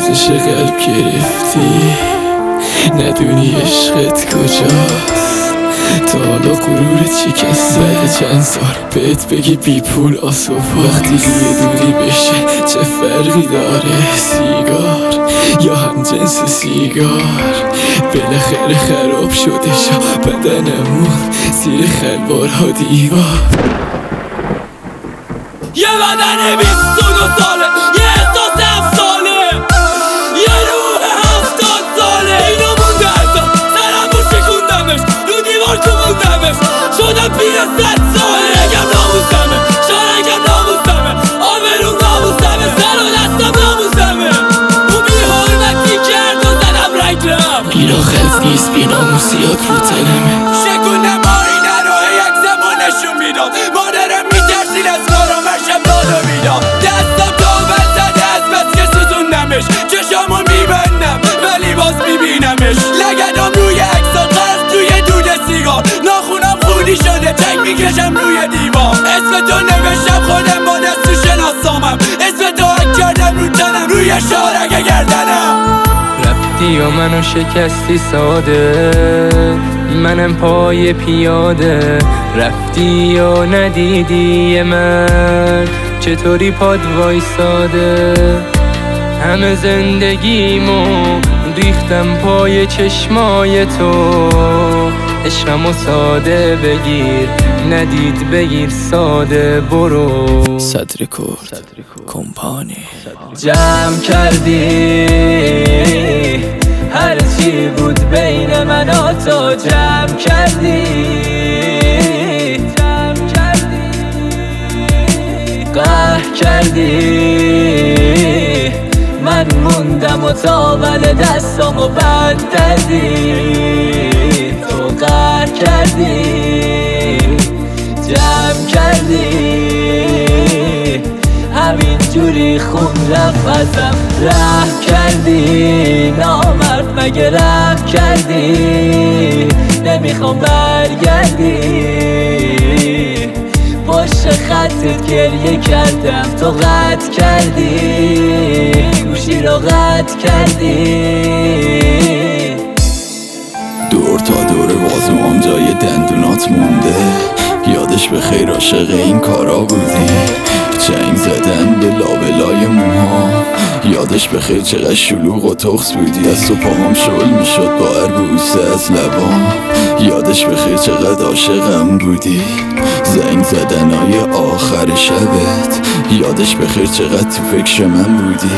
آتش قلب گرفتی، ندونی عشقت کجاست. تا حالا غرورت شکست بعد چند سال بهت بگی بی پول آسوبا. وقتی روی دوری بشه چه فرقی داره، سیگار یا هم جنس سیگار. بالاخره خراب شده شا بدنمون زیر خلوارها دیوار. یه بدن 22 ساله، یه احساس 7 ساله، یه روح 70 ساله. اینو مونده ازم، سرمو شکوندمش، رو دیوار کوبوندمش، شدم پیر 100 ساله. رنگم ناموسمه، شارنگم ناموسمه، آبرون ناموسمه، سر و دستم ناموسمه. اون بی حرمتی کرد و زدم رنگ رفت. این آخت نیست بی ناموسیات رو تنمه. شکونه مارینه رو یک زمان نشون میداد، مادرم میترسید از کارامشم دادو میداد. دستم تا زده از بس که سوزوندمش، چشامو میبندم ولی باز میبینمش. لگدام روی عکسا غرق توی دود سیگار، ناخونم خونی شده تنگ میکشم روی دیوار. اسم تو نوشتم خودم با دستو شناسامم، اسم تو حک کردم رو تنم روی شارک گردنم. رفتی و منو شکستی ساده، منم پای پیاده. رفتی و ندیدی من چطوری پاد وایساده. همه زندگیمو ریختم پای چشمای تو. عشقمو ساده بگیر، ندید بگیر ساده برو. صدر کرد کمپانی جمع کردی هر چی بود بین من و تو، جمع کردی قهر کردی. من موندم و تاول دستامو بند دادی، تو قهر کردی جمع کردی. همین جوری خون رفت ازم، ره کردی نامرد مگه ره کردی. نمیخوام برگردی، پشت خطت گریه کردم تو قطع کردی، گوشی رو قطع کردی. دور تا دور بازوام جای دندونات مونده، یادش به خیر عاشق این کارا بودی. چنگ زدن به لابلای موها، یادش به خیر چقدر شلوغ و تخص بودی. از تو پاهم شل میشد با هر بوسه از لبام، یادش به خیر چقدر عاشقم بودی. زنگ زدنای آخر شبت، یادش به خیر چقدر تو فکر من بودی.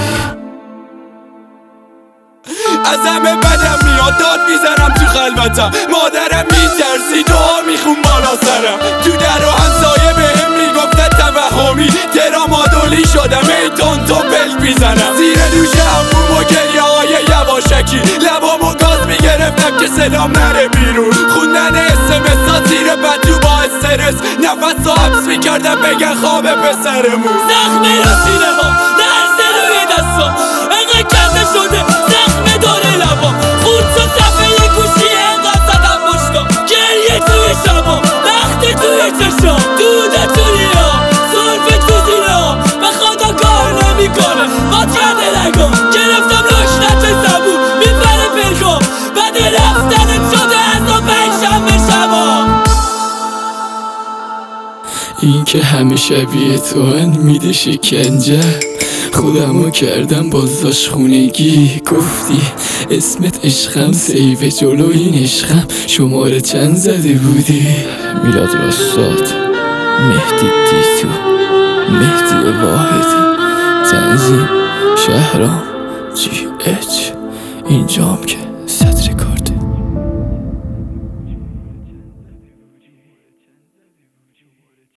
از همه بدم میاد داد میزنم تو خلوتم، مادرم میترسی دعا میخون بالا سرم. تو در و همسایه بهم میگفتن توهمی، ترامادولی شدم ای تون بلک میزنم. زیر دوش هموم و گریه های یواشکی، لبامو گاز میگرفتم که صدام نره بیرون. خوندن اسمسا زیر بدو با استرس، نفس و حبس میکردم بگن خواب پسرمون. زخمی رو سینه ها، درس روی دستا، انقدر کنده شده زخم داره لبا. خود شد صفحه گوشی انقدر زدم مشتا، گریه توی شبا وقتی توی چشا. دوده توی ها صرف تو زیره ها، به خدا کار نمیکنه باد کرده لگا. گرفتم لشنت زبون میپره پرکا، بعد رفتنت شده از آن 5 شنبه شبا. این که همه شبیه تو هن میده شکنجه، خودمو کردم بازداشت خونگی. گفتی اسمت عشقم سیوه، جلو این عشقم شماره چند زده بودی. میلاد راستاد، مهدی دیتو، مهدی واحدی، تنظیم شهرام GH. اینجام که